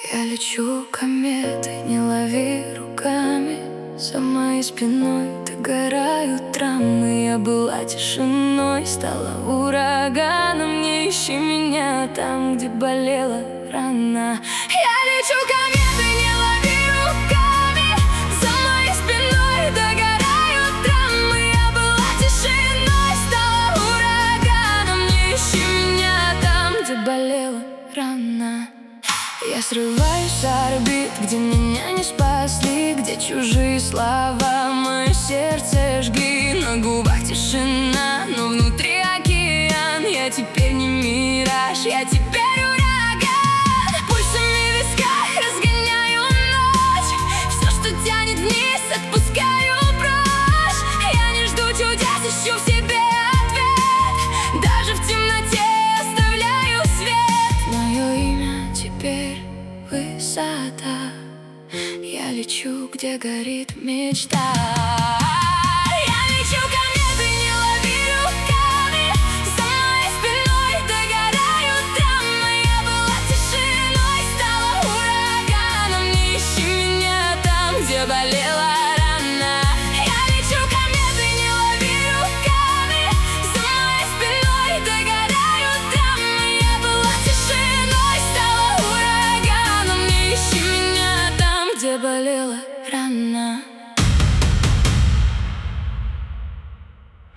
Я лечу кометой, не лови руками. За моей спиной догорают рамы. Я была тишиной, стала ураганом. Не ищи меня там, где болела рана. Я лечу кометой, не лови руками. За моей спиной догорают рамы. Я была тишиной, стала ураганом. Не ищи меня там, где болела рана. Я срываюсь с орбит, где меня не спасли, где чужие слова мое сердце жги. На губах тишина, но внутри океан. Я теперь не мираж, я теперь ураган. Пульсами в висках разгоняю ночь. Все, что тянет вниз, отпускаю прочь. Я не жду чудес, ищу в себе ответ. Даже в темноте оставляю свет. Мое имя теперь высота. Я лечу, где горит мечта.